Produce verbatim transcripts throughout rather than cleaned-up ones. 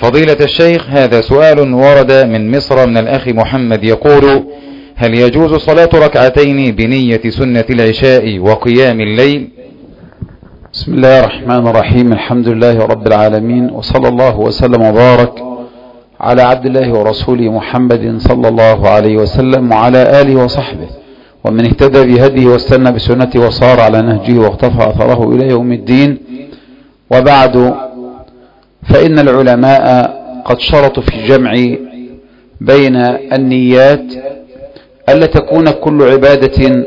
فضيلة الشيخ، هذا سؤال ورد من مصر من الأخ محمد يقول: هل يجوز صلاة ركعتين بنية سنة العشاء وقيام الليل؟ بسم الله الرحمن الرحيم. الحمد لله رب العالمين، وصلى الله وسلم وبارك على عبد الله ورسوله محمد صلى الله عليه وسلم وعلى آله وصحبه ومن اهتدى بهديه واستنى بسنته وصار على نهجه واقتفى أثره إلى يوم الدين. وبعد، فإن العلماء قد شرطوا في الجمع بين النيات ألا تكون كل عبادة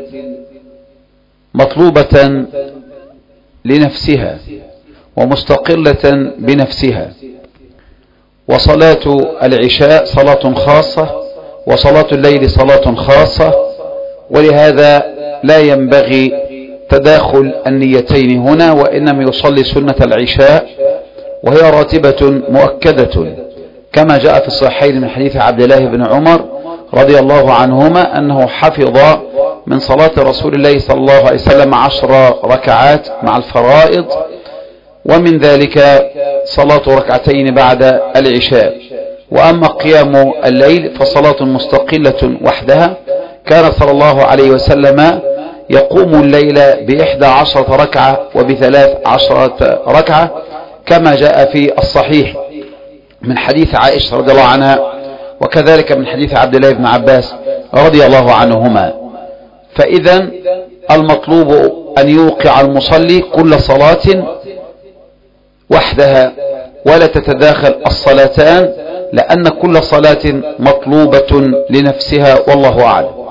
مطلوبة لنفسها ومستقلة بنفسها، وصلاة العشاء صلاة خاصة وصلاة الليل صلاة خاصة، ولهذا لا ينبغي تداخل النيتين هنا، وإنما يصلي سنة العشاء وهي راتبة مؤكدة كما جاء في الصحيحين من حديث عبد الله بن عمر رضي الله عنهما أنه حفظ من صلاة رسول الله صلى الله عليه وسلم عشر ركعات مع الفرائض، ومن ذلك صلاة ركعتين بعد العشاء. وأما قيام الليل فصلاة مستقلة وحدها، كان صلى الله عليه وسلم يقوم الليل بإحدى عشرة ركعة وبثلاث عشرة ركعة كما جاء في الصحيح من حديث عائشة رضي الله عنها، وكذلك من حديث عبد الله بن عباس رضي الله عنهما. فإذا المطلوب أن يوقع المصلي كل صلاة وحدها ولا تتداخل الصلاتان، لأن كل صلاة مطلوبة لنفسها، والله أعلم.